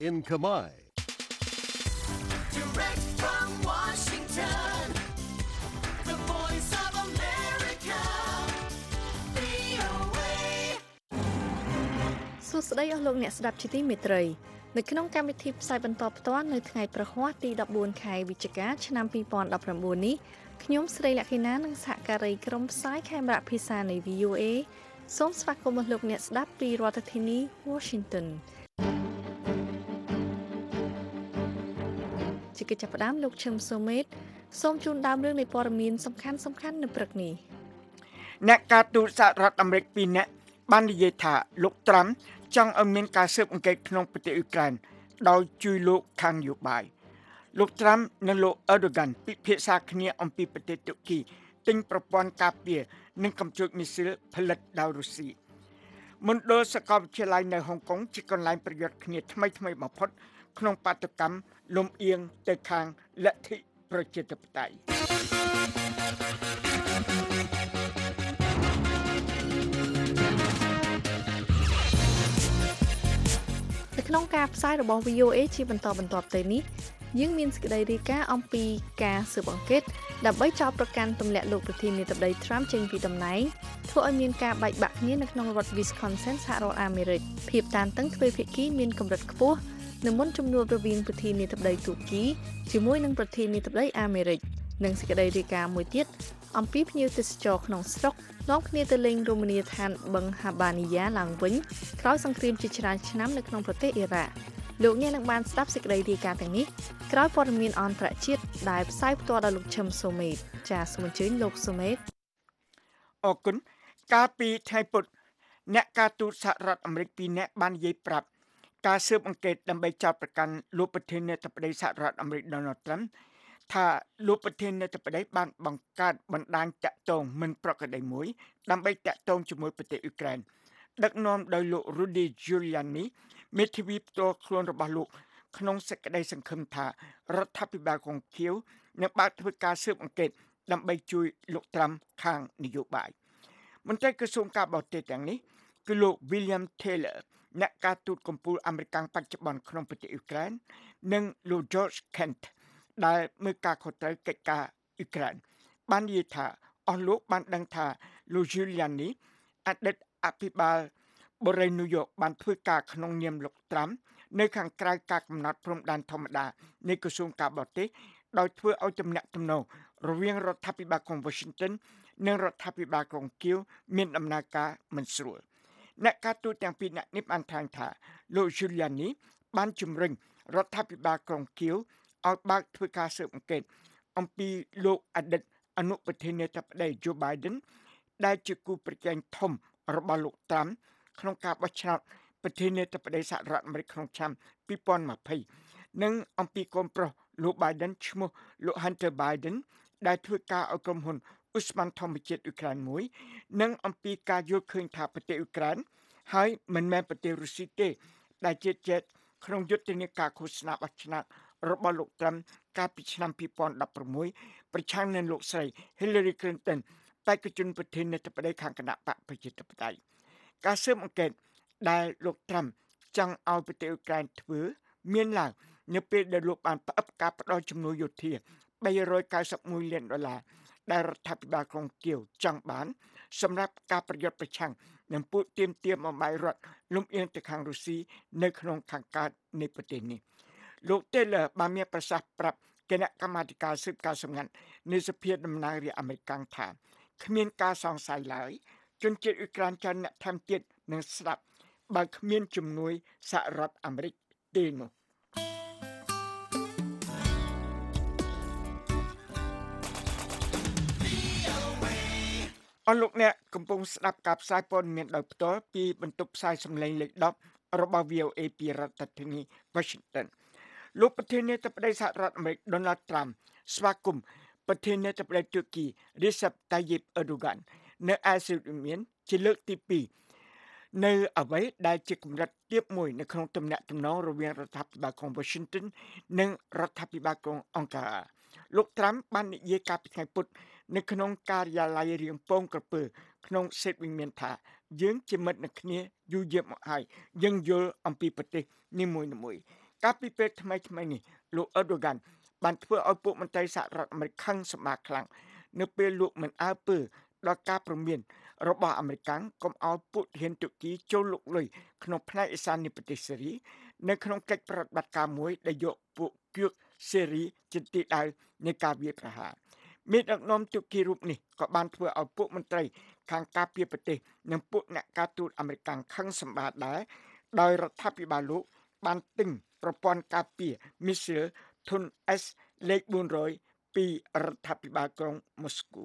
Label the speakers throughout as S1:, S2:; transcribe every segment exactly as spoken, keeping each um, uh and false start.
S1: in Khmer.
S2: Direct from Washington, the voice of America, វី អូ เอ
S3: សួស្តីអស់លោកអ្នកស្ដាប់ជាទីមេត្រីនៅក្នុងកម្មវិធីផ្សាយបន្តផ្ទាល់នៅថ្ងៃប្រហ័សទីដប់បួនខែវិច្ឆិកាឆ្នាំពីរពាន់ដប់ប្រាំបួននេះខ្ញុំស្រីលក្ខិណានិងសហការីក្រុមផ្សាយខេមរៈភាសានៃ វី អូ เอ សូមស្វាគមន៍លោកអ្នកស្ដាប់ពីរដ្ឋធានី Washington ជាកិច្ចចាប់ផ្ដើមលោកឈឹមសូមេតសូមជូនដើមរឿងនៃព័ត៌មានសំខាន់សំខាន់នៅព្រឹកនេះ
S4: អ្នកការទូតសហរដ្ឋអាមេរិកពីរនាក់បាននិយាយថាលោកត្រាំចង់ឲ្យមានការស៊ើបអង្កេតក្នុងប្រទេសអ៊ុយក្រែនដោយជួយលោកខាងនយោបាយលោកត្រាំនិងលោកអឺដូហ្គានពិភាក្សាគ្នាអំពីប្រទេសតុរគីទិញប្រព័ន្ធការពារនិងកំជោចមីស៊ីលផលិតដោយរុស្ស៊ីមណ្ឌលសាកលវិទ្យាល័យនៅហុងកុងជាកន្លែងប្រយុទ្ធគ្នាថ្មីថ្មីបំផុតក្នុងបាតុកម្មលំអៀងទៅខាងលទ្ធិប្រជាធិបតេយ្យ
S3: ក្នុងការផ្សាយរបស់ វី អូ เอ ជាបន្តបន្ទាប់ទៅនេះយើងមានសេចក្តីរាយការណ៍អំពីការស៊ើបអង្កេតដើម្បីចោទប្រកាន់ទម្លាក់លោកប្រធានាធិបតី Trump ចេញពីតំណែងធ្វើឲ្យមានការបែកបាក់គ្នានៅក្នុងរដ្ឋ Wisconsin សហរដ្ឋអាមេរិកភាពតានតឹងទ្វេភាគីមានកម្រិតខ្ពស់នៅមុនជំនួបរវាងប្រធានាធិបតីទូគីជាមួយនឹងប្រធានាធិបតីអាមេរិកនិងសេចក្តីរាយការណ៍មួយទៀតអំពីភ្ញៀវទេសចរក្នុងស្រុកនាំគ្នាទៅលេងរមណីយដ្ឋានបឹងហាបានីយ៉ាឡើងវិញក្រោយសង្គ្រាមជាច្រើនឆ្នាំនៅក្នុងប្រទេសអ៊ីរ៉ាក់លោកអ្នកនឹងបានស្ដាប់សេចក្តីរាយការណ៍ទាំងនេះក្រោយព័ត៌មានអន្តរជាតិដែលផ្សាយផ្ទាល់ដោយលោកឈឹមសូមេតចាសសូមអញ្ជើញលោកសូមេត
S4: អរគុណកាលពីថ្ងៃពុធអ្នកការទូតសហរដ្ឋអាមេរិកពីរនាក់បាននិយាយប្រាប់ការស៊ើបអង្កេតដើម្បីចោទប្រកាន់លោកប្រធានាធិបតីសហរដ្ឋអាមេរិក Donald Trump ថាលោកប្រធានាធិបតីបានបង្កើតបណ្ដាញតាក់ទងមិនប្រក្រតីមួយដើម្បីតាក់ទងជាមួយប្រទេសអ៊ុយក្រែនដឹកនាំដោយលោក Rudy Giuliani មេធាវីផ្ទាល់ខ្លួនរបស់លោកក្នុងសេចក្តីសង្ឃឹមថារដ្ឋាភិបាលកុងឃៀវនឹងបើកធ្វើការស៊ើបអង្កេតដើម្បីជួយលោកត្រាំខាងនយោបាយមន្ត្រីក្រសួងការបរទេសទាំងនេះគឺលោក William Taylor អ្នកការទូតកម្ពុជាអាមេរិកបច្ចុប្បន្នក្នុងប្រទេសអ៊ុយក្រែននិងលោក George Kent ដែលមើលការខុសត្រូវកិច្ចការអ៊ុយក្រែនបាននិយាយថាអស់លោកបានដឹងថាលោក Giuliani អតីតអភិបាលបូរីញូវយ៉កបានធ្វើការក្នុងនាមលោកត្រាំនៅខាងក្រៅការកំណត់ព្រំដែនធម្មតានៃក្រសួងការបរទេសដោយធ្វើឲ្យទំនាក់ទំនងរវាងរដ្ឋាភិបាលក្រុង Washington និងរដ្ឋាភិបាលក្រុងគៀវមានដំណើរការមិនស្រួលអ្នកការទូតទាំងពីរនាក់នេះបានថ្លែងថាលោក Giuliani បានជំរុញរដ្ឋាភិបាលក្រុងគៀវឲ្យបើកធ្វើការស៊ើបអង្កេតអំពីលោកអតីតអនុប្រធានាធិបតី Joe Biden ដែលជាគូប្រជែងធំរបស់លោកត្រាំក្នុងការបោះឆ្នោតប្រធានាធិបតីសហរដ្ឋអាមេរិកក្នុងឆ្នាំពីរពាន់ยี่สิบនិងអំពីកូនប្រុសលោក Biden ឈ្មោះលោក Hunter Biden ដែលធ្វើការឲ្យក្រុមហ៊ុនឧស្ម័នធម្មជាតិអ៊ុយក្រែនមួយនិងអំពីការយល់ឃើញថាប្រទេសអ៊ុយក្រែនហើយមិនមែនប្រទេសរុស្ស៊ីទេដែលជាជេតក្នុងយុទ្ធនាការឃោសនាបោះឆ្នោតរបស់លោកត្រាំកាលពីឆ្នាំពីរពាន់ដប់ប្រាំមួយប្រឆាំងនឹងលោកស្រី Hillary Clinton បេក្ខជនប្រធានាធិបតីខាងគណៈបកប្រជាធិបតេយ្យការស៊ើបអង្កេតដែលលោកត្រាំចង់ឲ្យប្រទេសអ៊ុយក្រែនធ្វើមានឡើងនៅពេលដែលលោកបានផ្អាប់ការផ្តល់ជំនួយយោធាបីរយកៅសិបមួយលានដុល្លារដែលរដ្ឋាភិបាលក្រុងគៀវចង់បានសម្រាប់ការប្រយុទ្ធប្រឆាំងនឹងពួកទាមទារបំបាយរដ្ឋលំអៀងទៅខាងរុស្ស៊ីនៅក្នុងខាងកើតនៃប្រទេសនេះលោក Taylor បានមានប្រសាសន៍ប្រាប់គណៈកម្មាធិការស៊ើបការសម្ងាត់នៃសភាតំណាងរាស្ត្រអាមេរិកថាគ្មានការសង្ស័យឡើយជនជាតិអ៊ុយក្រែនច្រើនអ្នកថែមទៀតនឹងស្ដាប់បើគ្មានជំនួយសហរដ្ឋអាមេរិកទេនោះអស់លោកអ្នកកំពុងស្ដាប់ការផ្សាយព័ត៌មានដោយផ្ទាល់ពីបន្ទប់ផ្សាយសំឡេងលេខដប់របស់ វី អូ เอ ពីរដ្ឋធានី Washington លោកប្រធានាធិបតីសហរដ្ឋអាមេរិក Donald Trump ស្វាគមន៍ប្រធានាធិបតីទូគី Recep Tayyip Erdogan នៅឯសៀវមានជាលើកទីពីរនៅអ្វីដែលជាកម្រិតទាបមួយនៅក្នុងទំនាក់ទំនងរវាងរដ្ឋាភិបាលក្រុង Washington និងរដ្ឋាភិបាលក្រុងអង្ការលោកត្រាំបាននិយាយកាលពីថ្ងៃពុធនៅក្នុងការិយាល័យរៀងពងក្រពើក្នុងសេតវិមានថាយើងជាមិត្តនឹងគ្នាយូរយារមកហើយយើងយល់អំពីប្រទេសនីមួយៗកាលពីពេលថ្មីៗនេះលោក Erdogan បានធ្វើឲ្យពួកមន្ត្រីសហរដ្ឋអាមេរិកខឹងសម្បាខ្លាំងនៅពេលលោកមិនអើពើដល់ការព្រមានរបស់អាមេរិកកុំឲ្យពួកទាហានទូគីចូលលុកលុយក្នុងផ្នែកឥសាននៃប្រទេសសេរីនៅក្នុងកិច្ចប្រតិបត្តិការមួយដែលយកពួកគឿកសេរីជាទីដៅនៃការវាយប្រហារមានដឹកនាំទូគីរូបនេះក៏បានធ្វើឲ្យពួកមន្ត្រីខាងការពារប្រទេសនិងពួកអ្នកការទូតអាមេរិកខឹងសម្បាដែរដោយរដ្ឋាភិបាលលោកបានទិញប្រព័ន្ធការពារមីស៊ីលធុន S លេខbốn trămពីរដ្ឋាភិបាលក្រុងម៉ូស្គូ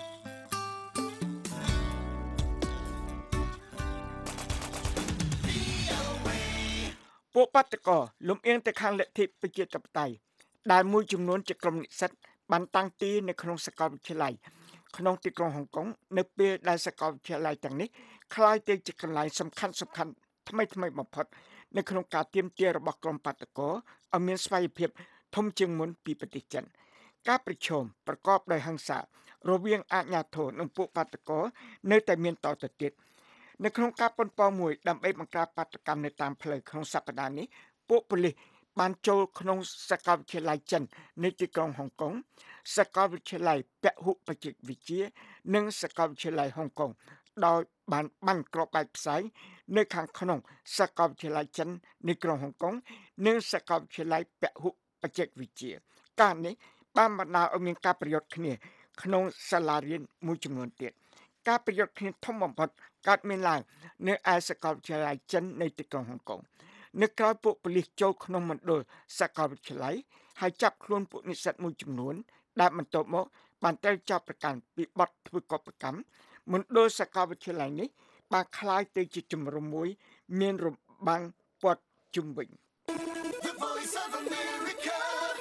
S4: ពួកបាតកោលំអៀងទៅខាងលទ្ធិប្រជាធិបតេយ្យដែលមួយចំនួនជាក្រុមនិស្សិតបានតាំងទីនៅក្នុងសាកលវិទ្យាល័យក្នុងទីក្រុងហុងកុងនៅពេលដែលសាកលវិទ្យាល័យទាំងនេះក្លាយទៅជាកន្លែងសំខាន់សំខាន់ថ្មីថ្មីបំផុតនៅក្នុងការទាមទាររបស់ក្រុមបាតកោឲ្យមានស្វ័យភាពធំជាងមុនពីប្រទេសចិនការប្រជុំប្រកបដោយហិង្សារវាងអាជ្ញាធរនិងពួកបាតកោនៅតែមានតទៅទៀតនៅក្នុងការប៉ុនប៉ងមួយដើម្បីបង្ក្រាបបាតកម្មនៅតាមផ្លូវក្នុងសប្តាហ៍នេះពួកប៉ូលីសបានចូលក្នុងសាកលវិទ្យាល័យចិននៅទីក្រុងហុងកុងសាកលវិទ្យាល័យពហុបច្ចេកវិទ្យានិងសាកលវិទ្យាល័យហុងកុងដោយបានបានក្របបែកផ្សាយនៅខាងក្នុងសាកលវិទ្យាល័យចិននៅក្រុងហុងកុងនិងសាកលវិទ្យាល័យពហុបច្ចេកវិទ្យាការនេះបានបណ្ដាលឲ្យមានការប្រយុទ្ធគ្នាក្នុងសាលារៀនមួយចំនួនទៀតការប្រយុទ្ធគ្នាធំបំផុតកើតមានឡើងនៅឯសាកលវិទ្យាល័យចិននៅទីក្រុងហុងកុងនៅក្រៅពួកប៉ូលីសចូលក្នុងមណ្ឌលសាកលវិទ្យាល័យហើយចាប់ខ្លួនពួកនិស្សិតមួយចំនួនដែលបន្ទាប់មកបានត្រូវចាប់ប្រកាន់ពីបទធ្វើកុបកម្មមណ្ឌលសាកលវិទ្យាល័យនេះបានคล้ายទៅជាជំរំមួយមានរបាំងព័ទ្ធជុំវិញ
S2: The Voice of America,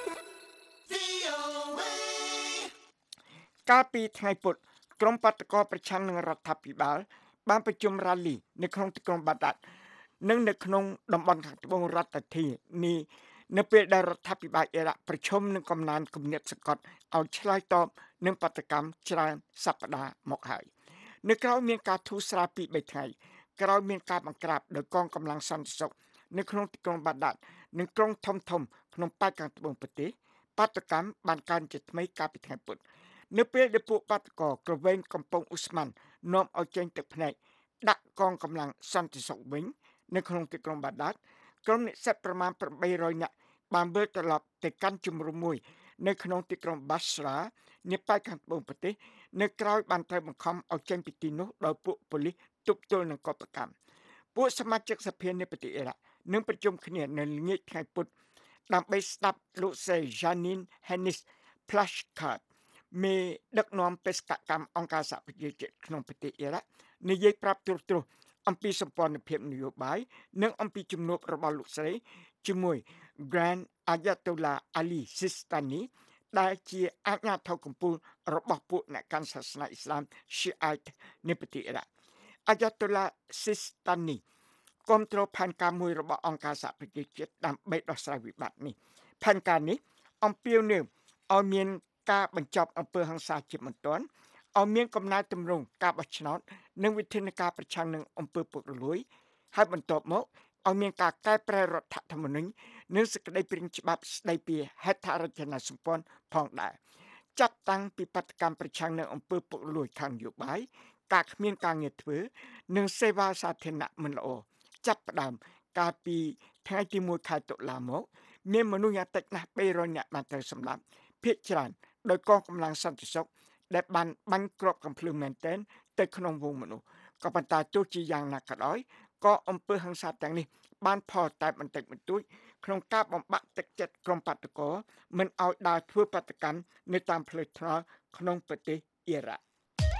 S2: V O A
S4: កាលពីថ្ងៃពុធក្រុមបាតកោប្រឆាំងនឹងរដ្ឋាភិបាលបានប្រជុំរ៉ាលីនៅក្នុងទីក្រុងបាដាតនិងនៅក្នុងតំបន់ខាងត្បូងរដ្ឋធានីនៅពេលដែលរដ្ឋាភិបាលអ៊ីរ៉ាក់ប្រជុំនឹងកំណើនគំនិតសង្កត់ឲ្យឆ្លើយតបនឹងបាតកម្មច្រើនសប្តាហ៍មកហើយនៅក្រៅមានការធូរស្រាលពីរបីថ្ងៃក្រោយមានការបង្ក្រាបដោយកងកម្លាំងសន្តិសុខនៅក្នុងទីក្រុងបាដាតនិងក្រុងធំធំក្នុងប៉ែកខាងត្បូងប្រទេសបាតកម្មបានកើនជាថ្មីកាលពីថ្ងៃពុធនៅពេលដែលពួកបាតកោក្រវែងកំពង់អ៊ូស្ម៉ាន់នាំឲ្យចេញទឹកភ្នែកដាក់កងកម្លាំងសន្តិសុខវិញនៅក្នុងទីក្រុងបាដាតក្រុមនិស្សិតប្រមាណeight hundredនាក់បានវិលត្រឡប់ទៅកាន់ជំរំមួយនៅក្នុងទីក្រុងបាស្រានាប៉ែកខាងត្បូងប្រទេសនៅក្រៅបានត្រូវបង្ខំឲ្យចេញពីទីនោះដោយពួកប៉ូលីសទប់ទល់នឹងកុបកម្មពួកសមាជិកសភានៃប្រទេសអ៊ីរ៉ាក់នឹងប្រជុំគ្នានៅល្ងាចថ្ងៃពុធដើម្បីស្ដាប់លោកស្រី Janine Hennis Plasschaert មេដឹកនាំបេសកកម្មអង្គការសហប្រជាជាតិក្នុងប្រទេសអ៊ីរ៉ាក់និយាយប្រាប់ទ្រុសទ្រុសអំពីសម្ព័ន្ធភាពនយោបាយនិងអំពីជំនួបរបស់លោកស្រីជាមួយ Grand Ayatollah Ali Sistani ដែលជាអាជ្ញាធរកំពូលរបស់ពួកអ្នកកាន់សាសនាអ៊ីស្លាម Shiite នៃប្រទេសអ៊ីរ៉ាក់ Ayatollah Sistani គាំទ្រផែនការមួយរបស់អង្គការសហប្រជាជាតិដើម្បីដោះស្រាយវិបត្តិនេះផែនការនេះអំពាវនាវឲ្យមានការបញ្ចប់អំពើហិង្សាជាបន្ទាន់ឲ្យមានកំណែទម្រង់ការបោះឆ្នោតនិងវិធានការប្រឆាំងនឹងអំពើពុករលួយហើយបន្ទាប់មកឲ្យមានការកែប្រែរដ្ឋធម្មនុញ្ញនិងសេចក្តីព្រាងច្បាប់ស្តីពីហេដ្ឋារចនាសម្ព័ន្ធផងដែរចាត់តាំងពីបដកម្មប្រឆាំងនឹងអំពើពុករលួយខាងនយោបាយការគ្មានការងារធ្វើនិងសេវាសាធារណៈមិនល្អចាប់ផ្ដើមកាលពីថ្ងៃទីមួយខែតុលាមកមានមនុស្សយ៉ាងតិចណាស់បីរយនាក់បានត្រូវសម្លាប់ភាគច្រើនដោយកងកម្លាំងសន្តិសុខដែលបានបាញ់គ្រាប់កាំភ្លើងមែនទែនទៅក្នុងវងមនុស្សក៏ប៉ុន្តែទោះជាយ៉ាងណាក៏ដោយក៏អំពើហិង្សាទាំងនេះបានផលតែបន្តិចបន្តួចក្នុងការបំបាក់ទឹកចិត្តក្រុមបាតកោមិនឲ្យដើរធ្វើបាតកម្មនៅតាមផ្លូវថ្នល់ក្នុងប្រទេសអ៊ីរ៉ាក់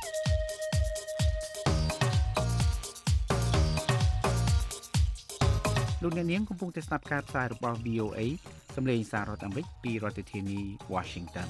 S1: លោកអ្នកនាងកំពុងតែស្ដាប់ការផ្សាយរបស់ V O A សម្លេងសាររដ្ឋអាមេរិកពីរដ្ឋធានី Washington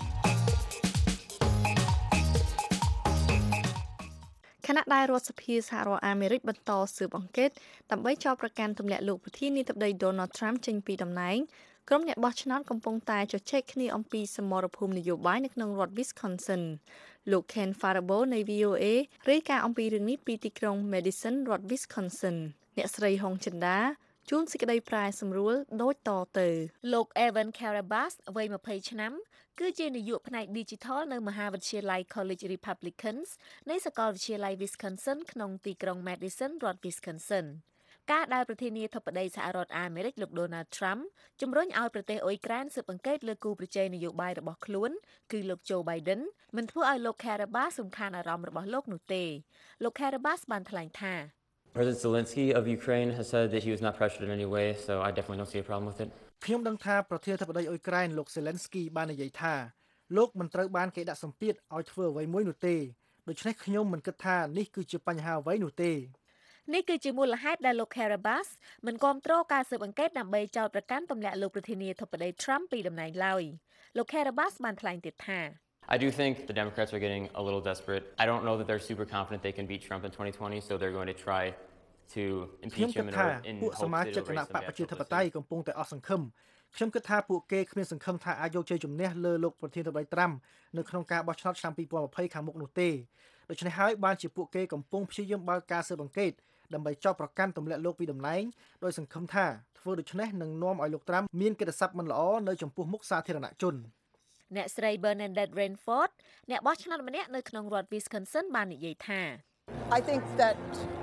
S3: ខណៈដែលរដ្ឋសភាសហរដ្ឋអាមេរិកបន្តស៊ើបអង្កេតដើម្បីចោទប្រកាន់ទម្លាក់លោកប្រធានាធិបតី Donald Trump ចេញពីតំណែងក្រុមអ្នកបោះឆ្នោតកំពុងតែជជែកគ្នាអំពីសមរភូមិនយោបាយនៅក្នុងរដ្ឋ Wisconsin លោក Ken Farabo នៃ V O A រាយការណ៍អំពីរឿងនេះពីទីក្រុង Madison រដ្ឋ Wisconsin អ្នកស្រីហុងចិន្តាជួនសេចក្តីប្រែសម្រួលដូចតទៅលោក Evan Karabas វ័យtwentyឆ្នាំគឺជានាយកផ្នែក Digital នៅមហាវិទ្យាល័យ College Republicans នៃសាកលវិទ្យាល័យ Wisconsin ក្នុងទីក្រុង Madison រដ្ឋ Wisconsin ការដែលប្រធានាធិបតីសហរដ្ឋអាមេរិកលោក Donald Trump ជំរុញឲ្យប្រទេសអ៊ុយក្រែនស៊ើបអង្កេតលើគូប្រជែងនយោបាយរបស់ខ្លួនគឺលោក Joe Biden មិនធ្វើឲ្យលោក Karabas សំខាន់អារម្មណ៍របស់លោកនោះទេលោក Karabas បានថ្លែងថា
S5: President Zelensky of Ukraine has said that he was not pressured in any way, so I definitely don't see a problem with it.
S6: ខ្ញុំដឹងថាប្រធានាធិបតីអ៊ុយក្រែនលោក Zelensky បាននិយាយថាលោកមិនត្រូវបានគេដាក់សម្ពាធឲ្យធ្វើអ្វីមួយនោះទេដូច្នេះខ្ញុំមិនគិតថានេះគឺជាបញ្ហាអ្វីនោះទេ
S3: នេះគឺជាមូលហេតុដែលលោក Karabas មិនគាំទ្រការស៊ើបអង្កេតដើម្បីចោទប្រកាន់ទម្លាក់លោកប្រធានាធិបតី Trump ពីតំណែងឡើយលោក Karabas បានថ្លែងទៀតថា
S5: I do think the Democrats are getting a little desperate. I don't know that they're super confident they can beat Trump in twenty twenty, so they're going to try to impeach him in order in hopes that it'll raise some
S6: publicity. កំពុងតែអស់សង្ឃឹមខ្ញុំគិតថាពួកគេគ្មានសង្ឃឹមថាអាចយកជ័យជំនះលើលោកប្រធានាធិបតី Trump នៅក្នុងការបោះឆ្នោតឆ្នាំtwenty twentyខាងមុខនោះទេដូច្នេះហើយបានជាពួកគេកំពុងព្យាយាមបើកការស៊ើបអង្កេតដើម្បីចោទប្រកាន់ទម្លាក់លោកពីតំណែងដោយសង្ឃឹមថាធ្វើដូច្នេះនឹងនាំឲ្យលោក Trump មានកិត្តិស័ព្ទមិនល្អនៅចំពោះមុខសាធារណជន
S3: អ្នកស្រី Bernadette Rainford អ្នកបោះឆ្នោតម្នាក់នៅក្នុងរដ្ឋ Wisconsin បាននិយាយថា
S7: I think that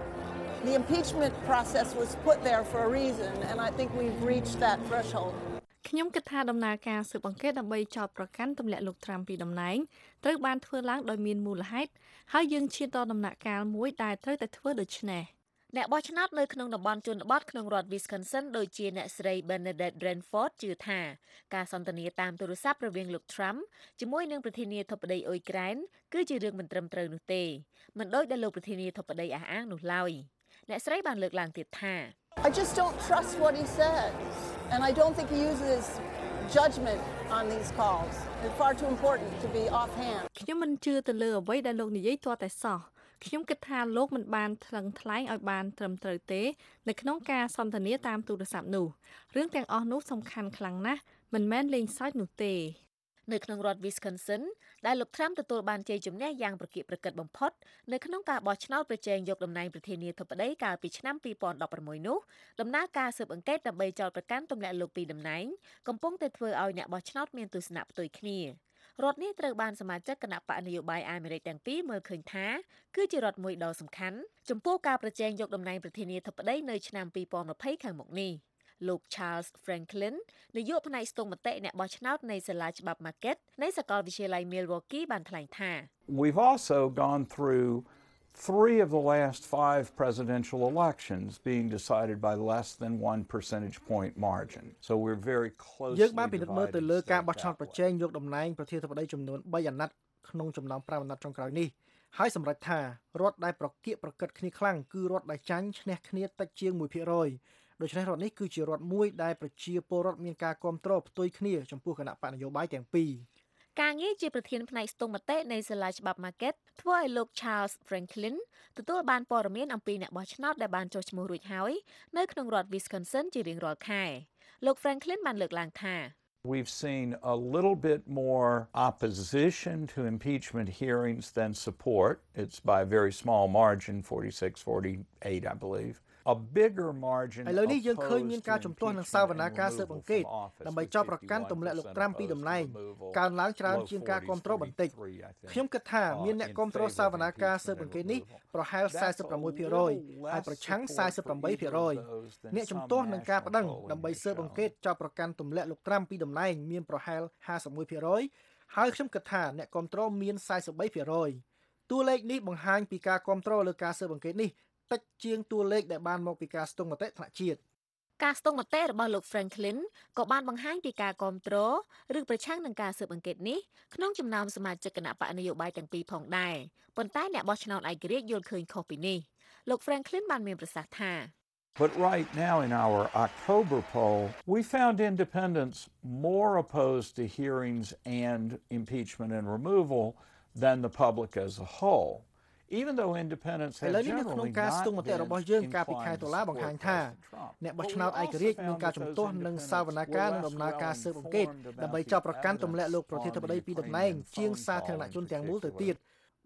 S7: the impeachment process was put there for a reason and I think we've reached that threshold
S3: ខ្ញុំគិតថាដំណើរការស៊ើបអង្កេតដើម្បីចោទប្រកាន់ទម្លាក់លោក Trump ពីតំណែងត្រូវបានធ្វើឡើងដោយមានមូលហេតុហើយយើងឈានដល់ដំណាក់កាលមួយដែលត្រូវតែធ្វើដូច្នេះអ្នកបោះឆ្នោតនៅក្នុងតំបន់ជនបទក្នុងរដ្ឋ Wisconsin ដូចជាអ្នកស្រី Bernadette Rainford ជឿថាការសន្ទនាតាមទូរស័ព្ទរវាងលោក Trump ជាមួយនឹងប្រធានាធិបតីអ៊ុយក្រែនគឺជារឿងមិនត្រឹមត្រូវនោះទេមិនដូចដែលលោកប្រធានាធិបតីអះអាងនោះឡើយអ្នកស្រីបានលើកឡើងទៀតថា
S7: I just don't trust what he says and I don't think he uses judgment on these calls. It's far too important to be offhand.
S3: ខ្ញុំមិនជឿទៅលើអ្វីដែលលោកនិយាយទាល់តែសោះខ្ញុំគិតថាលោកមិនបានថ្លឹងថ្លែងឲ្យបានត្រឹមត្រូវទេនៅក្នុងការសន្ទនាតាមទូរស័ព្ទនោះរឿងទាំងអស់នោះសំខាន់ខ្លាំងណាស់មិនមែនលេងសើចនោះទេនៅក្នុងរដ្ឋ Wisconsin ដែលលោក Trump ទទួលបានជ័យជំនះយ៉ាងប្រកៀកប្រកិតបំផុតនៅក្នុងការបោះឆ្នោតប្រជែងយកតំណែងប្រធានាធិបតីកាលពីឆ្នាំtwenty sixteenនោះដំណើរការស៊ើបអង្កេតដើម្បីចោទប្រកាន់ទម្លាក់លោកពីតំណែងកំពុងតែធ្វើឲ្យអ្នកបោះឆ្នោតមានទស្សនៈផ្ទុយគ្នារដ្ឋនេះត្រូវបានសមាជិកគណៈបកនយោបាយអាមេរិកទាំងពីរមើលឃើញថាគឺជារដ្ឋមួយដ៏សំខាន់ចំពោះការប្រជែងយកតំណែងប្រធានាធិបតីនៅឆ្នាំtwenty twentyខាងមុខនេះលោក Charles Franklin នាយកផ្នែកស្ទង់មតិអ្នកបោះឆ្នោតនៃសាលាច្បាប់ Marquette នៃសាកលវិទ្យាល័យ Milwaukee បានថ្លែងថា
S8: We've also gone through three of the last five presidential elections being decided by less than one percentage point margin. So we're very closely
S6: យើងបានពិនិត្យមើលទៅលើការបោះឆ្នោតប្រជែងយកតំណែងប្រធានាធិបតីចំនួនthreeអាណត្តិក្នុងចំណោមfiveអាណត្តិចុងក្រោយនេះហើយសម្រេចថារដ្ឋដែលប្រកៀកប្រកិតគ្នាខ្លាំងគឺរដ្ឋដែលចាញ់ឈ្នះគ្នាតិចជាងone percentដូច្នេះរដ្ឋនេះគឺជារដ្ឋមួយដែលប្រជាពលរដ្ឋមានការគាំទ្រផ្ទុយគ្នាចំពោះគណៈបកនយោបាយទាំងពីរការងារជាប្រធានផ្នែកស្ទង់មតិនៃសាលាច្បាប់ Marquette ធ្វើឲ្យលោក Charles Franklin ទទួលបានព័ត៌មានអំពីអ្នកបោះឆ្នោតដែលបានចុះឈ្មោះរួចហើយនៅក្នុងរដ្ឋ Wisconsin ជារៀងរាល់ខែលោក Franklin បានលើកឡើងថា
S8: We've seen a little bit more opposition to impeachment hearings than support. It's by a very small margin, forty-six forty-eight, I believe. A bigger margin
S6: ឥឡូវនេះយើងឃើញមានការជំទាស់នឹងសាវនាការស៊ើបអង្កេតដើម្បីចោទប្រកាន់ទម្លាក់លោក Trump ពីតំណែងកើនឡើងច្រើនជាងការគាំទ្របន្តិចខ្ញុំគិតថាមានអ្នកគាំទ្រសាវនាការស៊ើបអង្កេតនេះប្រហែលforty-six percent ហើយប្រឆាំងforty-eight percent អ្នកជំទាស់នឹងការប្តឹងដើម្បីស៊ើបអង្កេតចោទប្រកាន់ទម្លាក់លោក Trump ពីតំណែងមានប្រហែលfifty-one percent ហើយខ្ញុំគិតថាអ្នកគាំទ្រមានforty-three percent តួលេខនេះបង្ហាញពីការគាំទ្រលើការស៊ើបអង្កេតនេះតិចជាងតួលេខដែលបានមកពីការស្ទង់មតិថ្នាក់ជាតិការស្ទង់មតិរបស់លោក Franklin ក៏បានបង្ហាញពីការគាំទ្រឬប្រឆាំងនឹងការស៊ើបអង្កេតនេះក្នុងចំណោមសមាជិកគណៈបកនយោបាយទាំងពីរផងដែរប៉ុន្តែអ្នកបោះឆ្នោតឯករាជ្យយល់ឃើញខុសពីនេះលោក Franklin បានមានប្រសាសន៍ថា
S8: But right now in our October poll, we found independents more opposed to hearings and impeachment and removal than the public as a whole.Even though independents have generally not ស្ទង់មតិរបស់យើងកាលពីខែតុលាបង្ហាញថាអ្នកបោះឆ្នោតឯករាជ្យមានការជំទាស់នឹងសាវនាការនិងដំណើរការស៊ើបអង្កេតដើម្បីចាប់ប្រកាន់ទម្លាក់លោកប្រធានាធិបតីពីតំណែងជាងសាធារណជនទាំងមូលទៅទៀត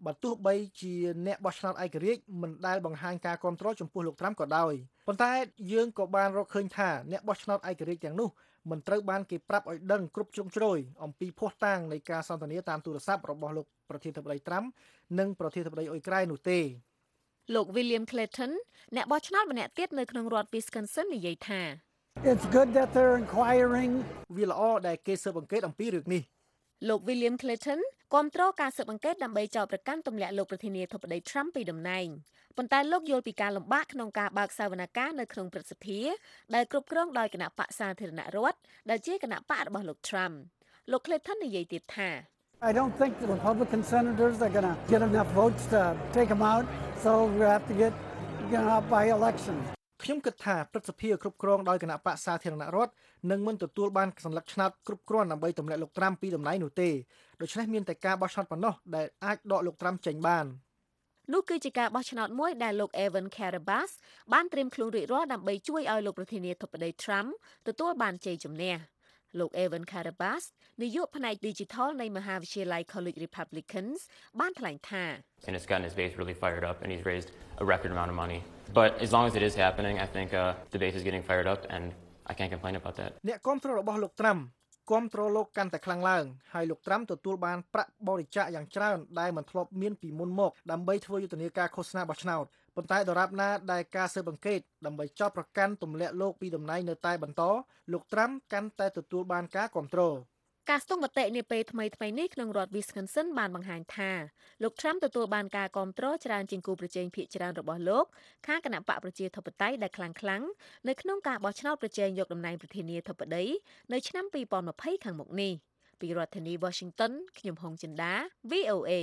S6: បើទោះបីជាអ្នកបោះឆ្នោតឯករាជ្យមិនដែលបង្ហាញការគាំទ្រចំពោះលោកត្រាំក៏ដោយប៉ុន្តែយើងក៏បានរកឃើញថាអ្នកបោះឆ្នោតឯករាជ្យទាំងនោះមិនត្រូវបានគេប្រាប់ឲ្យដឹងគ្រប់ជ្រុងជ្រោយអំពីភស្តុតាងនៃការសន្ទនាតាមទូរស័ព្ទរបស់លោកប្រធានាធិបតីត្រាំនិងប្រធានាធិបតីអ៊ុយក្រែននោះទេ
S3: លោក William Clayton អ្នកបោះឆ្នោតម្នាក់ទៀតនៅក្នុងរដ្ឋ Wisconsin និយាយថា
S9: It's good that they're inquiring
S6: វាល្អដែលគេស៊ើបអង្កេតអំពីរឿងនេះ
S3: លោក William Clayton គាំទ្រការស៊ើបអង្កេតដើម្បីចោទប្រកាន់ទម្លាក់លោកប្រធានាធិបតី Trump ពីតំណែងប៉ុន្តែលោកយល់ពីការលំបាកក្នុងការបើកសវនកម្មនៅក្នុងព្រឹទ្ធសភាដែលគ្រប់គ្រងដោយគណៈបកសាធារណរដ្ឋដែលជាគណៈបករបស់លោក Trump លោក Clayton និយាយទៀតថា
S9: I don't think the Republican senators are going to get enough votes to take them out so we have to get you know by election
S6: ខ្ញុំគិតថាព្រឹទ្ធសភាគ្រប់គ្រងដោយគណៈបកសាធារណរដ្ឋនឹងមិនទទួលបានសញ្ញាឆ្នោតគ្រប់គ្រាន់ដើម្បីទម្លាក់លោកត្រាំពីតំណែងនោះទេដូច្នេះមានតែការបោះឆ្នោតប៉ុណ្ណោះដែលអាចដកលោកត្រាំចេញបាន
S3: នោះគឺជាការបោះឆ្នោតមួយដែលលោក Evan Karabas បានត្រៀមខ្លួនរួចរាល់ដើម្បីជួយឲ្យលោកប្រធានាធិបតី Trump ទទួលបានជ័យជំនះលោក Evan Karabas នាយកផ្នែក Digital នៃមហាវិទ្យាល័យ College Republicans បានថ្លែងថា
S5: And it's gotten his base really fired up and he's raised a record amount of money. But as long as it is happening, I think uh, the base is getting fired up and I can't complain about that.
S6: អ្នកគាំទ្ររបស់លោកត្រាំគាំទ្រលោកកាន់តែខ្លាំងឡើងហើយលោកត្រាំទទួលបានប្រាក់បរិច្ចាគយ៉ាងច្រើនដែលមិនធ្លាប់មានពីមុនមកដើម្បីធ្វើយុទ្ធនាការឃោសនាបោះឆ្នោតប៉ុន្តែដរាបណាដែលការស៊ើបអង្កេតដើម្បីចោទប្រកាន់ទម្លាក់លោកពីតំណែងនៅតែបន្តលោកត្រាំកាន់តែទទួលបានការគាំទ្រ
S3: ការស្ទង់មតិនាពេលថ្មីៗនេះក្នុងរដ្ឋ Wisconsin បានបង្ហាញថាលោក Trump ទទួលបានការគាំទ្រច្រើនជាងគូប្រជែងភាគច្រើនរបស់លោកខាងគណៈបកប្រជាធិបតេយ្យដែលខ្លាំងៗនៅក្នុងការបោះឆ្នោតប្រជែងយកតំណែងប្រធានាធិបតីនៅឆ្នាំពីរពាន់ម្ភៃខាងមុខនេះពីរដ្ឋធានី Washington ខ្ញុំហុងចិន្តា V O A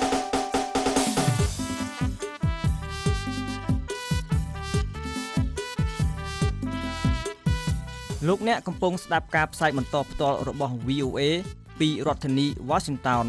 S10: លោកអ្នកកំពុងស្ដាប់ការផ្សាយបន្តផ្ទាល់របស់ V O A ពីរដ្ឋធានី Washington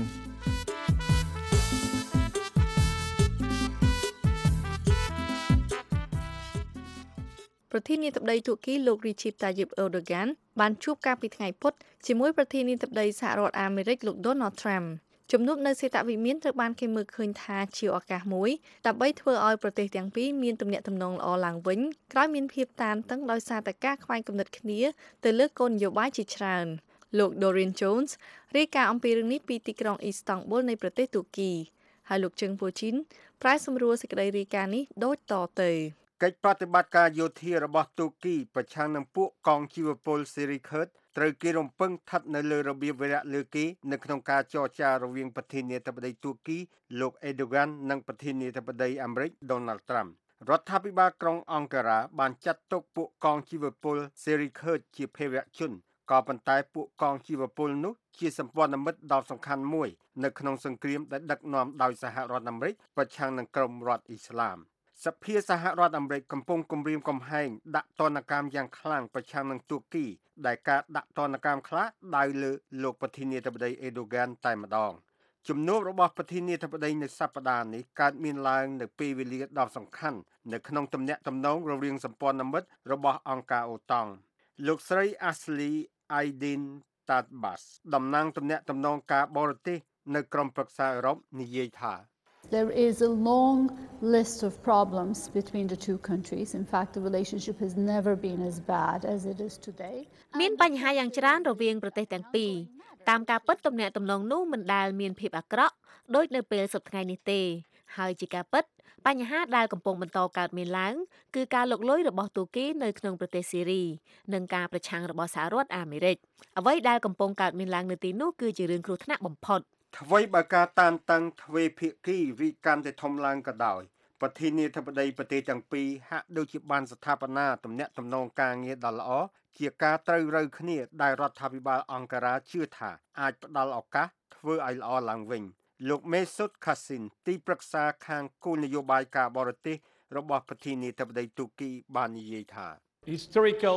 S3: ប្រធានាធិបតីទូគីលោក Recep Tayyip Erdogan បានជួបកាលពីថ្ងៃពុធជាមួយប្រធានាធិបតីសហរដ្ឋអាមេរិកលោក Donald Trump ជំនួបនៅសេតវិមានត្រូវបានគេមើលឃើញថាជាឱកាសមួយដើម្បីធ្វើឲ្យប្រទេសទាំងពីរមានទំនាក់ទំនងល្អឡើងវិញក្រោយមានភាពតានតឹងដោយសារតែការខ្វែងគំនិតគ្នាទៅលើគោលនយោបាយជាច្រើនលោក Dorian Jones រាយការណ៍អំពីរឿងនេះពីទីក្រុង Istanbul នៃប្រទេសទូគីហើយលោកជឹងពូជីនប្រែសម្រួលសេចក្តីរាយការណ៍នេះដូចតទៅ
S11: កិច្ចប្រតិបត្តិការយោធារបស់ទូគីប្រឆាំងនឹងពួកកងជីវពលសេរីខឺតត្រូវគេរំពឹងស្ថិតនៅលើរបៀបវិរៈលើគេនៅក្នុងការចរចារវាងប្រធានាធិបតីទូគីលោក Erdogan និងប្រធានាធិបតីអាមេរិក Donald Trump រដ្ឋាភិបាលក្រុងអង្គការបានចាត់ទុកពួកកងជីវពលសេរីខឺតជាភេរវជនក៏ប៉ុន្តែពួកកងជីវពលនោះជាសម្ព័ន្ធមិត្តដ៏សំខាន់មួយនៅក្នុងសង្គ្រាមដែលដឹកនាំដោយសហរដ្ឋអាមេរិកប្រឆាំងនឹងក្រុមរដ្ឋអ៊ីស្លាមសភាសហរដ្ឋអាមេរិកកំពុងគំរាមកំហែងដាក់ទណ្ឌកម្មយ៉ាងខ្លាំងប្រឆាំងនឹងទូគីដែលការដាក់ទណ្ឌកម្មខ្លះដៅលើលោកប្រធានាធិបតី Erdogan តែម្ដងជំនួបរបស់ប្រធានាធិបតីនៅសប្តាហ៍នេះកើតមានឡើងនៅពេលវេលាដ៏សំខាន់នៅក្នុងទំនាក់ទំនងរវាងសម្ព័ន្ធមិត្តរបស់អង្គការអូតង់លោកស្រី Ashley Aydin Tadbas តំណាងទំនាក់ទំនងការបរទេសនៅក្រុមប្រឹក្សាអឺរ៉ុបនិយាយថា
S12: There is a long list of problems between the two countries. In fact, the relationship has never been as bad as it is today.
S3: មានបញ្ហាយ៉ាងច្រើនរវាងប្រទេសទាំងពីរតាមការពិតទំនាក់ទំនងនោះមិនដែលមានភាពអាក្រក់ដូចនៅពេលសប្តាហ៍នេះទេហើយជាការពិតបញ្ហាដែលកំពុងបន្តកើតមានឡើងគឺការលុកលុយរបស់ទូគីនៅក្នុងប្រទេសសេរីនិងការប្រឆាំងរបស់សហរដ្ឋអាមេរិកអ្វីដែលកំពុងកើតមានឡើងនៅទីនោះគឺជារឿងគ្រោះថ្នាក់បំផុត
S11: អ្វីបើការតានតឹងទ្វេភាគីវិកាន់តែធំឡើងក៏ដោយប្រធានាធិបតីប្រទេសទាំងពីរហាក់ដូចជាបានស្ថាបនាទំនាក់ទំនងការងារដ៏ល្អជាការត្រូវរើគ្នាដែលរដ្ឋាភិបាលអង្គការជឿថាអាចផ្ដល់ឱកាសធ្វើឲ្យល្អឡើងវិញលោក Mesut Kasin ទីប្រឹក្សាខាងគោលនយោបាយការបរទេសរបស់ប្រធានាធិបតីទូគីបាននិយាយថា
S13: Historical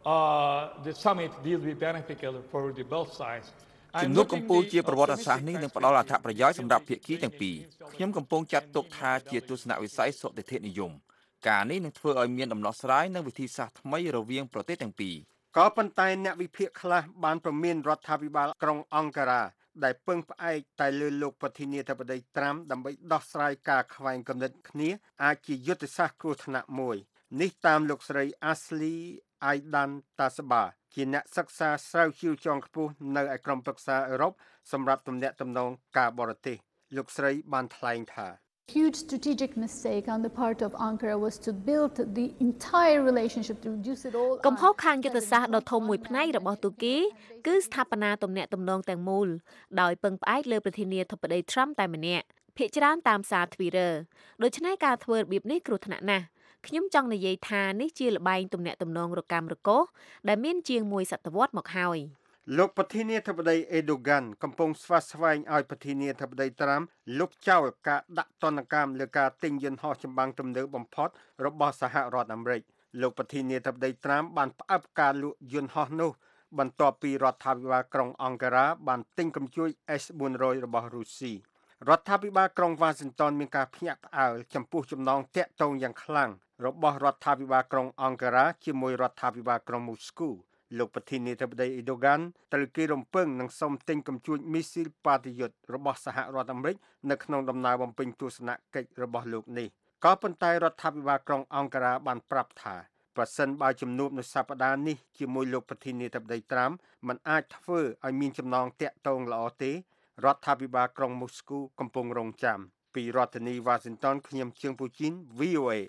S13: uh the summit deal be beneficial for the both sides
S14: ជំនួបកម្ពុជាជាប្រវត្តិសាស្ត្រនេះនឹងផ្ដល់អត្ថប្រយោជន៍សម្រាប់ភាគីទាំងពីរខ្ញុំកំពុងចាត់ទុកថាជាទស្សនវិស័យសុតិធិនិយមការនេះនឹងធ្វើឲ្យមានដំណោះស្រាយនិងវិធីសាស្ត្រថ្មីរវាងប្រទេសទាំងពីរ
S11: ក៏ប៉ុន្តែអ្នកវិភាគខ្លះបានព្រមានរដ្ឋាភិបាលក្រុងអង្គការដែលពឹងផ្អែកតែលើលោកប្រធានាធិបតីត្រាំដើម្បីដោះស្រាយការខ្វែងគំនិតគ្នាអាចជាយុទ្ធសាស្ត្រគ្រោះថ្នាក់មួយនេះតាមលោកស្រី Ashley Aidan Tasba ជាអ្នកសិក្សាស្រាវជ្រាវជាន់ខ្ពស់នៅឯក្រុមប្រឹក្សាអឺរ៉ុបសម្រាប់ទំនាក់ទំនងការបរទេសលោកស្រីបានថ្លែងថា
S12: Huge strategic mistake on the part of Ankara was to build the entire relationship to reduce it all
S15: កំហុសខាងយុទ្ធសាស្ត្រដ៏ធំមួយផ្នែករបស់ទូគីគឺស្ថាបនាទំនាក់ទំនងទាំងមូលដោយពឹងផ្អែកលើប្រធានាធិបតី Trump តែម្នាក់ភាគច្រើនតាមសារ Twitter ដូច្នេះការធ្វើរបៀបនេះគ្រោះថ្នាក់ណាស់ខ្ញុំចង់និយាយថានេះជាល្បែងទំនាក់ទំនងរកាំរកូសដែលមានជាងមួយសតវត្សមកហើយ
S11: លោកប្រធានាធិបតីអេដូហ្គានកំពុងស្វាស្វែងឲ្យប្រធានាធិបតីត្រាំលុបចោលការដាក់ទណ្ឌកម្មលើការទិញយន្តហោះចម្បាំងទំនើបបំផុតរបស់សហរដ្ឋអាមេរិកលោកប្រធានាធិបតីត្រាំបានផ្អាប់ការលក់យន្តហោះនោះបន្ទាប់ពីរដ្ឋាភិបាលក្រុងអង្ការ៉ាបានទិញកាំជួយ เอส bốn trăm របស់រុស្ស៊ីរដ្ឋាភិបាលក្រុងវ៉ាស៊ីនតោនមានការភ្ញាក់ផ្អើលចំពោះចំណងតាក់ទងយ៉ាងខ្លាំងរបស់រដ្ឋាភិបាលក្រុងអង្ការ៉ាជាមួយរដ្ឋាភិបាលក្រុងមូស្គូលោកប្រធានាធិបតីអ៊ីដូហ្គានត្រូវគេរំពឹងនឹងសុំទិញកាំជួយមីស៊ីលប៉ាត្រីយុតរបស់សហរដ្ឋអាមេរិកនៅក្នុងដំណើរបំពេញទស្សនកិច្ចរបស់លោកនេះក៏ប៉ុន្តែរដ្ឋាភិបាលក្រុងអង្ការ៉ាបានប្រាប់ថាប្រសិនបើជំនួបនៅសប្តាហ៍នេះជាមួយលោកប្រធានាធិបតីត្រាំមិនអាចធ្វើឲ្យមានចំណងតាក់ទងល្អទេរដ្ឋាភិបាលក្រុងមូស្គូកំពុងរងចាំពីរដ្ឋធានីវ៉ាស៊ីនតោនខ្ញុំជឿងពូជីន វី អូ เอ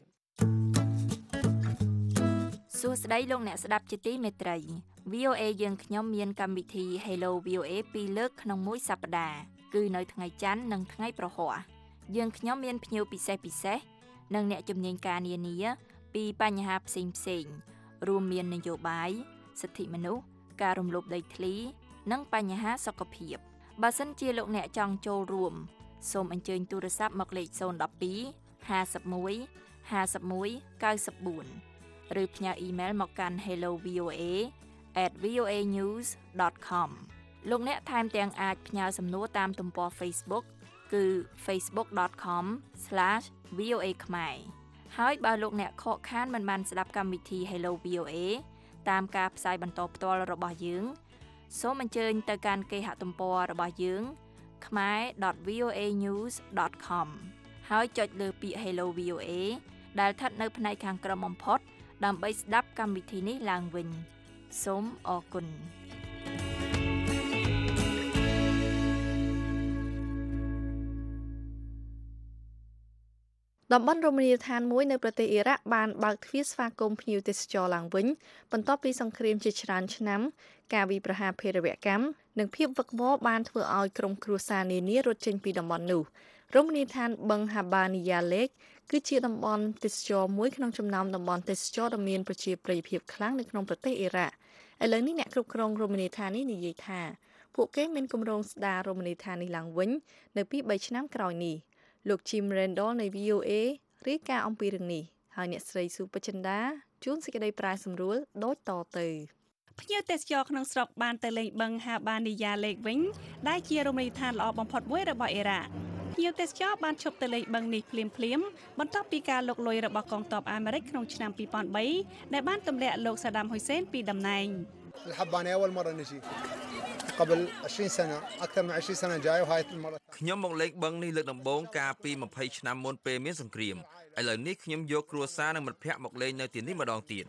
S16: សួស្តីលោកអ្នកស្ដាប់ជាទីមេត្រី វី អូ เอ យើងខ្ញុំមានកម្មវិធី Hello វី អូ เอ ពីរលើកក្នុងមួយសប្តាហ៍គឺនៅថ្ងៃច័ន្ទនិងថ្ងៃប្រហ័សយើងខ្ញុំមានភ្ញៀវពិសេសពិសេសនិងអ្នកជំនាញការនានាពីបញ្ហាផ្សេងផ្សេងរួមមាននយោបាយសិទ្ធិមនុស្សការរំលោភដីធ្លីនិងបញ្ហាសុខភាពបើសិនជាលោកអ្នកចង់ចូលរួមសូមអញ្ជើញទូរស័ព្ទមកលេខศูนย์ หนึ่ง สอง ห้า หนึ่ง หนึ่ง ห้า หนึ่ง เก้า สี่ឬផ្ញើអ៊ីមែលមកកាន់ hello v o a at v o a news dot com លោកអ្នកថែមទាំងអាចផ្ញើសំណួរតាមទំព័រ Facebook គឺ facebook dot com slash v o a ខ្មែរហើយបើលោកអ្នកខកខានមិនបានស្ដាប់កម្មវិធី Hello វី អូ เอ តាមការផ្សាយបន្តផ្ទាល់របស់យើងសូមអញ្ជើញទៅកាន់គេហទំព័ររបស់យើង khmae dot v o a news dot com ហើយចុចលើពាក្យ Hello វី អូ เอ ដែលស្ថិតនៅផ្នែកខាងក្រោមបំផុតដើម្បីស្ដាប់កម្មវិធីនេះឡើងវិញសូមអរគុណ
S3: តំបន់រមណីយដ្ឋានមួយនៅប្រទេសអ៊ីរ៉ាក់បានបើកទ្វារស្វាគមន៍ភ្ញៀវទេសចរឡើងវិញបន្ទាប់ពីសង្គ្រាមជាច្រើនឆ្នាំការវាយប្រហារភេរវកម្មនិងភាពវឹកវរបានធ្វើឲ្យក្រុមគ្រួសារនានារត់ចេញពីតំបន់នោះរមណីយដ្ឋានបឹងហាបានីយ៉ាលេកគឺជាតំបន់ទេសចរមួយក្នុងចំណោមតំបន់ទេសចរដ៏មានប្រជាប្រិយភាពខ្លាំងនៅក្នុងប្រទេសអ៊ីរ៉ាក់ឥឡូវនេះអ្នកគ្រប់គ្រងរមណីយដ្ឋាននេះនិយាយថាពួកគេមានគម្រោងស្ដាររមណីយដ្ឋាននេះឡើងវិញនៅពីបីឆ្នាំក្រោយនេះលោក Jim Randall នៃ វី អូ เอ រាយការណ៍អំពីរឿងនេះហើយអ្នកស្រីស៊ូបចិន្តាជួនសេចក្តីប្រាយសម្រួលដូចតទៅ
S17: ភ្ញៀវទេសចរក្នុងស្រុកបានទៅលេងបឹងហាបានីយ៉ាលេកវិញដែលជារមណីយដ្ឋានល្អបំផុតមួយរបស់អ៊ីរ៉ាក់ភ្ញៀវទេសចរបានឈប់ទៅលេងបឹងនេះភ្លាមភ្លាមបន្ទាប់ពីការលុកលុយរបស់កងទ័ពអាមេរិកក្នុងឆ្នាំពីរពាន់បីដែលបានទម្លាក់លោកសាដាមហ៊ុយសេនពីតំណែង
S18: الحباني أول مرة نجي قبل عشرين سنة أكثر من عشرين سنة جاي وهاي المرة
S14: ខ្ញុំមកលេងបឹងនេះលើកដំបូងកាលពីยี่สิบឆ្នាំមុនពេលមានសង្គ្រាមឥឡូវនេះខ្ញុំយកគ្រួសារនិងមិត្តភ័ក្តិមកលេងនៅទីនេះម្ដងទៀត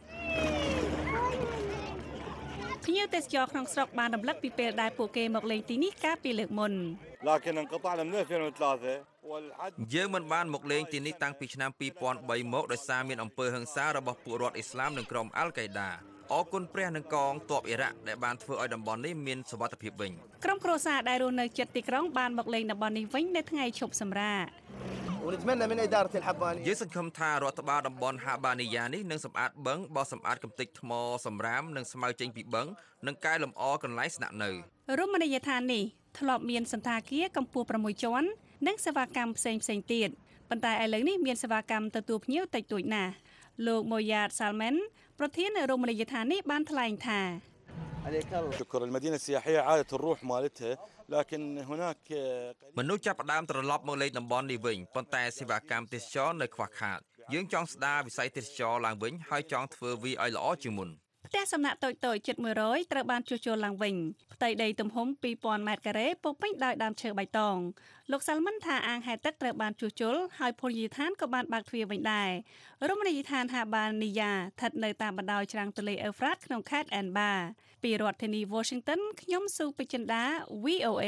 S17: ភ្ញៀវទេសចរក្នុងស្រុកបានរំលឹកពីពេលដែលពួកគេមកលេងទីនេះកាលពីលើកមុន
S14: لكن انقطعنا من ألفين وثلاثة យើងមិនបានមកលេងទីនេះតាំងពីឆ្នាំពីរពាន់បីមកដោយសារមានអំពើហិង្សារបស់ពួករដ្ឋអ៊ីស្លាមនិងក្រុមអាល់កេដាអរគុណព្រះនិងកងទ័ពអ៊ីរ៉ាក់ដែលបានធ្វើឲ្យតំបន់នេះមានសុវត្ថិភាពវិញ
S17: ក្រុមគ្រួសារដែលរស់នៅជិតទីក្រុងបានមកលេងតំបន់នេះវិញនៅថ្ងៃឈប់សម្រាក
S18: ونتمنى من إدارة الحبانية
S14: យើងសង្ឃឹមថារដ្ឋបាលតំបន់ហាបានីយ៉ានេះនឹងសម្អាតបឹងបោះសម្អាតកំទេចថ្មសម្រាមនិងស្មៅចេញពីបឹងនិងកែលម្អកន្លែងស្នាក់នៅ
S17: រមណីយដ្ឋាននេះធ្លាប់មានសន្តាគារកម្ពស់ប្រាំមួយជាន់និងសេវាកម្មផ្សេងផ្សេងទៀតប៉ុន្តែឥឡូវនេះមានសេវាកម្មទទួលភ្ញៀវតិចតួចណាស់លោកម៉ូយ៉ាតសាល់មែនប្រធានរមណីយដ្ឋាននេះបានថ្លែងថា
S14: شكر المدينة السياحية عادت الروح مالتها لكن هناك មនុស្សចាប់ផ្ដើមត្រឡប់មកលេងតំបន់នេះវិញប៉ុន្តែសេវាកម្មទេសចរនៅខ្វះខាតយើងចង់ស្ដារវិស័យទេសចរឡើងវិញហើយចង់ធ្វើវាឲ្យល្អជាងមុន
S17: ផ្ទះសំណាក់តូចៗជិតមួយរយត្រូវបានជួសជុលឡើងវិញផ្ទៃដីទំហំពីរពាន់ម៉ែត្រការ៉េពុះពេញដោយដើមឈើបៃតងលោកសាល់មិនថាអាងហែលទឹកត្រូវបានជួសជុលហើយភោជនីយដ្ឋានក៏បានបើកទ្វារវិញដែររមណីយដ្ឋានហាបានីយ៉ាស្ថិតនៅតាមបណ្ដោយច្រាំងទន្លេអេហ្វ្រ៉ាតក្នុងខេត្តអែនបាពីរដ្ឋធានី Washington ខ្ញុំស៊ូពេជ្រចិន្តា វី អូ เอ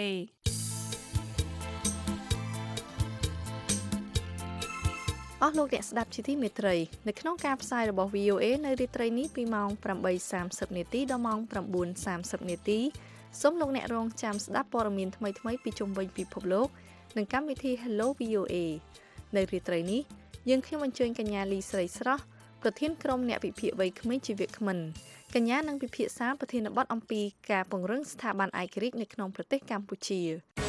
S3: អស់លោកអ្នកស្ដាប់ជាទីមេត្រីនៅក្នុងការផ្សាយរបស់ វី អូ เอ នៅរាត្រីនេះពីម៉ោង ប្រាំបីសាមសិប នាទីដល់ម៉ោង ប្រាំបួនសាមសិប នាទីសូមលោកអ្នករងចាំស្ដាប់ព័ត៌មានថ្មីៗពីជុំវិញពិភពលោកនិងកម្មវិធី Hello វី អូ เอ នៅរាត្រីនេះយើងខ្ញុំអញ្ជើញកញ្ញាលីស្រីស្រស់ប្រធានក្រុមអ្នកវិភាគវ័យក្មេងជាវាគ្មិនកញ្ញានឹងពិភាក្សាប្រធានបទអំពីការពង្រឹងស្ថាប័នឯករាជ្យនៅក្នុងប្រទេសកម្ពុជា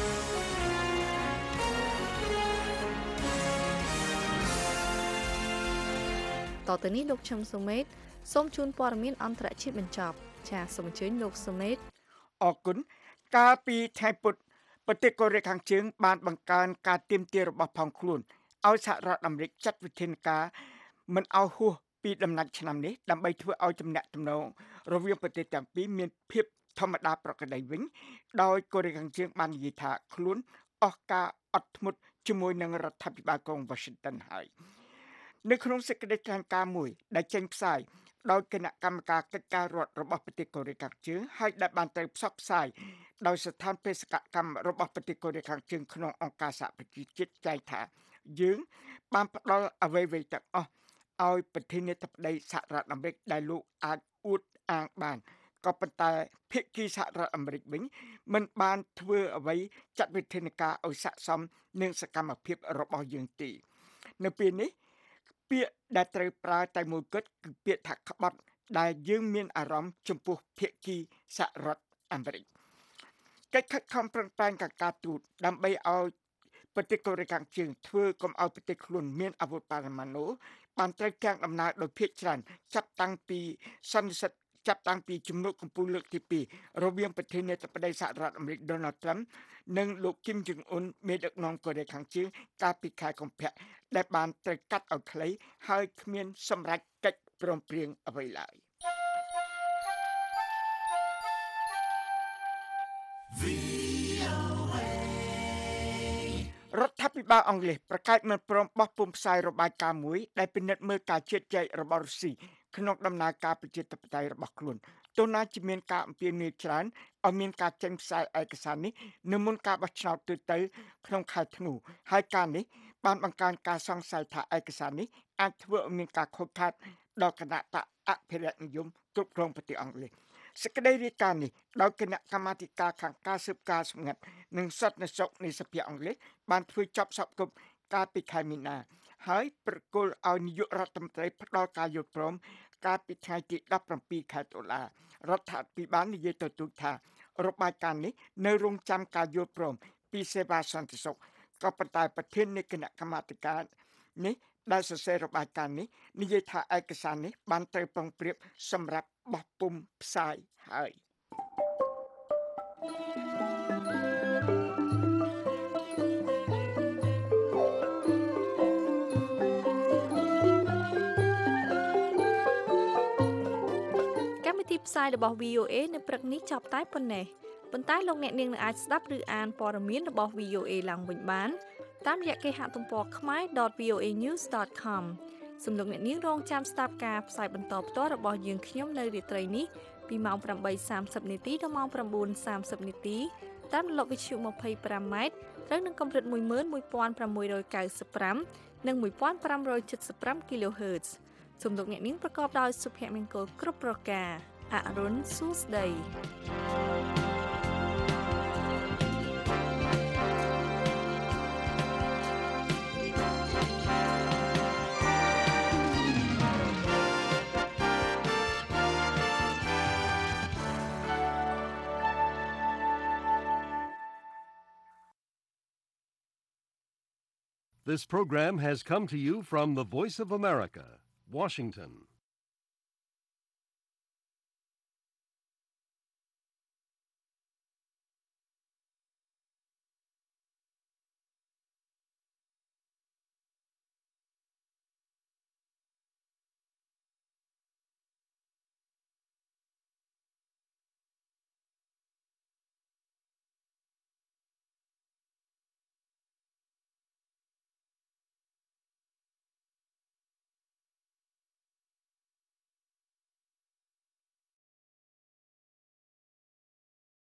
S3: តទៅនេះលោកឈឹមសុមេតសូមជូនព័ត៌មានអន្តរជាតិបញ្ចប់ចាសសូមអញ្ជើញលោកសុមេត
S4: អរគុណកាលពីថៃពុទ្ធប្រទេសកូរ៉េខាងជើងបានបង្កើនការទាមទាររបស់ផងខ្លួនឲ្យសហរដ្ឋអាមេរិកចាត់វិធានការមិនឲ្យហួសពីដំណាច់ឆ្នាំនេះដើម្បីធ្វើឲ្យទំនាក់ទំនងរវាងប្រទេសទាំងពីរមានភាពធម្មតាប្រក្រតីវិញដោយកូរ៉េខាងជើងបាននិយាយថាខ្លួនអស់ការអត់ធ្មត់ជាមួយនឹងរដ្ឋាភិបាលក្រុង Washington ហើយនៅក្នុងសេចក្តីថ្លែងការណ៍មួយដែលចេញផ្សាយដោយគណៈកម្មការកិច្ចការរដ្ឋរបស់ប្រទេសកូរ៉េខាងជើងហើយដែលបានត្រូវផ្សព្វផ្សាយដោយស្ថានបេសកកម្មរបស់ប្រទេសកូរ៉េខាងជើងក្នុងអង្គការសហប្រជាជាតិចែងថាយើងបានផ្ដល់អ្វីៗទាំងអស់ឲ្យប្រធានាធិបតីសហរដ្ឋអាមេរិកដែលលោកអាចអួតអាងបានក៏ប៉ុន្តែភាគីសហរដ្ឋអាមេរិកវិញមិនបានធ្វើអ្វីចាត់វិធានការឲ្យស័ក្តិសមនឹងសកម្មភាពរបស់យើងទេនៅពេលនេះពាក្យដែលត្រូវប្រើតែមួយគត់គឺពាក្យថាក្បត់ដែលយើងមានអារម្មណ៍ចំពោះភាគីសហរដ្ឋអាមេរិកកិច្ចខិតខំប្រឹងប្រែងកាការទូតដើម្បីឲ្យប្រទេសកូរ៉េខាងជើងធ្វើកុំឲ្យប្រទេសខ្លួនមានអាវុធបរមាណូបានត្រូវកាំងដំណើរដោយភាគច្រើនចាប់តាំងពីសន្និសីទចាប់តាំងពីជំនួបកម្ពុជាលើកទីពីររវាងប្រធានាធិបតីសហរដ្ឋអាមេរិក Donald Trump និងលោក Kim Jong Un មេដឹកនាំកូរ៉េខាងជើងកាលពីខែកុម្ភៈដែលបានត្រូវកាត់ឲ្យខ្លីហើយគ្មានសម្រេចកិច្ចព្រមព្រៀងអ្វីឡើយរដ្ឋាភិបាលអង់គ្លេសប្រកាសមិនព្រមបោះពុម្ពផ្សាយរបាយការណ៍មួយដែលពិនិត្យមើលការជឿចែករបស់រុស្ស៊ីក្នុងដំណើរការប្រជាធិបតេយ្យរបស់ខ្លួនទោះណាជាមានការអំពាវនាវច្រើនឲ្យមានការចេញផ្សាយឯកសារនេះនៅមុនការបោះឆ្នោតទូទៅក្នុងខែធ្នូហើយការនេះបានបង្កើនការសង្ស័យថាឯកសារនេះអាចធ្វើឲ្យមានការខូចខាតដល់គណៈបកអភិរក្សនិយមគ្រប់គ្រងប្រទេសអង់គ្លេសសេចក្តីរាយការណ៍នេះដោយគណៈកម្មាធិការខាងការស៊ើបការសម្ងាត់និងសន្តិសុខនៃសភាអង់គ្លេសបានធ្វើចប់សពគ្រប់កាលពីខែមីនាហើយប្រគល់ឲ្យនាយករដ្ឋមន្ត្រីផ្ដល់ការយល់ព្រមកាលពីថ្ងៃទីដប់ប្រាំពីរខែតុលារដ្ឋាភិបាលនិយាយទៅទូថារបាយការណ៍នេះនៅរងចាំការយល់ព្រមពីសេវាសន្តិសុខក៏ប៉ុន្តែប្រធាននៃគណៈកម្មាធិការនេះដែលសរសេររបាយការណ៍នេះនិយាយថាឯកសារនេះបានត្រូវប្រុងប្រៀបសម្រាប់បោះពុម្ពផ្សាយហើយ
S3: កម្មវិធីផ្សាយរបស់ វី អូ เอ នៅព្រឹកនេះចប់តែប៉ុណ្ណេះប៉ុន្តែលោកអ្នកនាងនឹងអាចស្ដាប់ឬអានព័ត៌មានរបស់ វី អូ เอ ឡើងវិញបានតាមរយៈគេហទំព័រ ខមែរ ដត វី អូ เอ news ដត com សូមលោកអ្នកនាងរងចាំស្ដាប់ការផ្សាយបន្តផ្ទាល់របស់យើងខ្ញុំនៅរាត្រីនេះពីម៉ោងប្រាំបីសាមសិបនាទីដល់ម៉ោងប្រាំបួនសាមសិបនាទីតាមរលកវិទ្យុម្ភៃប្រាំម៉ែត្រត្រូវនឹងកម្រិត មួយម៉ឺនមួយពាន់ប្រាំមួយរយកៅសិបប្រាំ និង មួយពាន់ប្រាំរយចិតសិបប្រាំ kHz សូមលោកអ្នកនាងប្រកបដោយសុភមង្គលគ្រប់ប្រការអរុនសួស្ដី
S19: This program has come to you from the Voice of America, Washington.